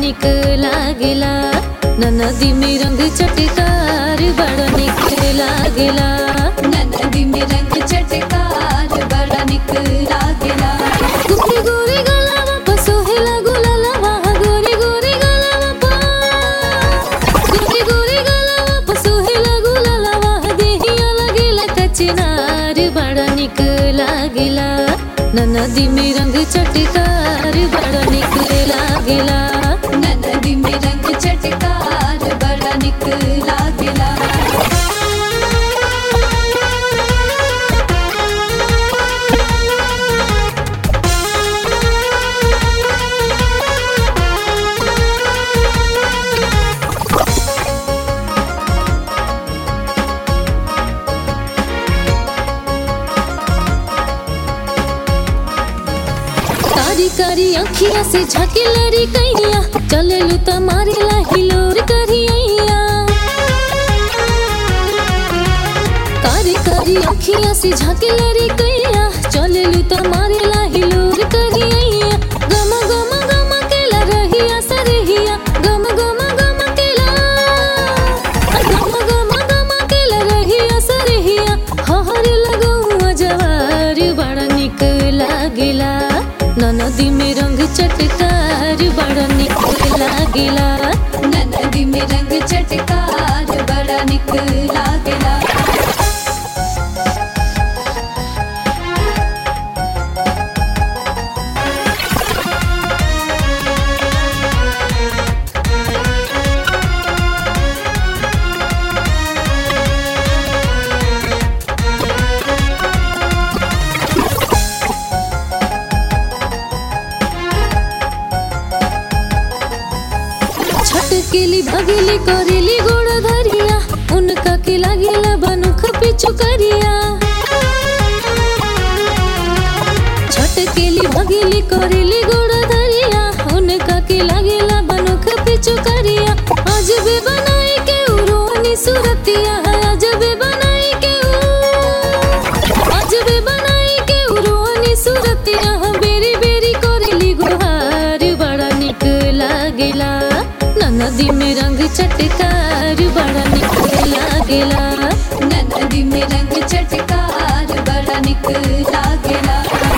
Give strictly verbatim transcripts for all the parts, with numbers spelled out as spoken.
निक लागेला। ननदी में रंग चटकार बड़ा निक लागेला। ननदी में रंग चटकार बड़ा निक लागेला। गोरी गोरी गलावा पर सोहेला गुलालवा, गोरी गोरी गलावा पर गोरी गोरी गलावा पर सोहेला गुलालवा। देहिया लगेला कचनार बड़ा निक लागेला। ननदी में रंग चटकार बड़ा निक लागेला। ननदी में रंग चटकार बड़ा निक लागेला। कारी कारी अखिया से झाके लड़ी कैया, चलेलू त मारेला हिलोर करिया। कारी कारी अखिया से झाके लड़ी कैया, चलेलू त मारेला हिलोर करिया। गम गम गम केला रहिया सरहिया, गम गम गम केला गम गम गम केला रहिया सरहिया। हहर लगौआ जवार बड़ा निक लागेला। ननदी में रंग चटकार बड़ा निक लागेला। ननदी में रंग चटकार बड़ा निक लागेला। छटकेली भगेली करेली गोड़ धरिया, उनका के लागेला बनुख पिछु करिया। छटकेली भगेली करेली गोड़ धरिया, उनका के लागेला बनुख पिछु करिया। अजबे बनाई के उरोनी सुरतिया, अजबे बनाई के अजबे बनाई के उरोनी सुरतिया। बेरी बेरी करेली गुहार बड़ा निक लागेला। ननदी में रंग चटकार बड़ा निक लागेला। ननदी में रंग चटकार बड़ा निक लागेला।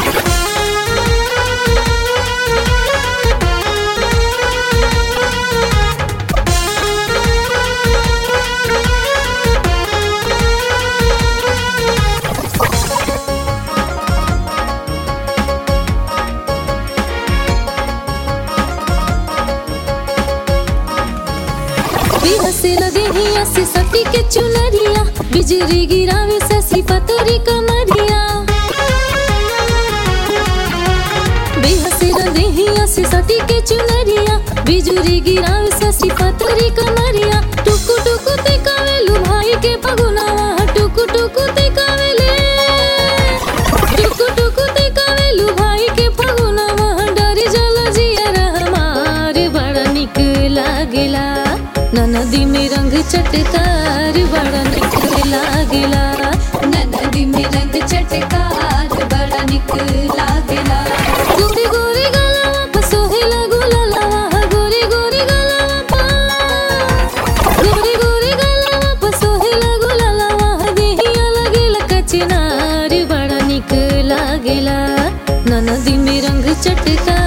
बिहसेला देहिया से सटी के चुनरिया, बिजली गिरावे ससी पतरी कमरिया। बिहसेला देहिया से सटी के चुनरिया, बिजली गिरावे ससी पतरी कमरिया। टुकु टुकु ते कावेलू भाई के फगुनावा, टुकु टुकु ते कावेले टुकु टुकु ते कावेलू भाई के फगुनावा। डरी जला जिया हमार बड़ा निक लागेला। ननदी में रंग चटकार बड़ा निक लागेला। ननदी में रंग चटकार बड़ा निक लागेला। गोरी गोरी गलावा पर सोहेला गुलालवा, गोरी गोरी गलावा पर गोरी गोरी गलावा पर सोहेला गुलालवा। देहिया लगेला कचनार बड़ा निक लागेला। ननदी में रंग चटकार